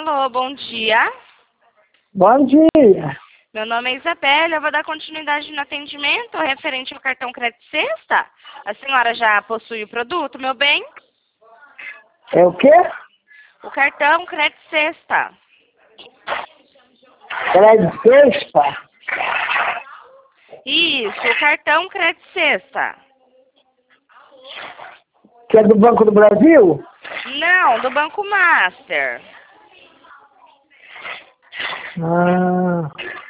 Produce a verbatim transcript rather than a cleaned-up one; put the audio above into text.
Alô, bom dia. Bom dia. Meu nome é Isabela, eu vou dar continuidade no atendimento referente ao cartão Crédito Sexta. A senhora já possui o produto, meu bem? É o quê? O cartão Crédito Sexta. Crédito Sexta? Isso, o cartão Crédito Sexta. Que é do Banco do Brasil? Não, do Banco Master. Ah,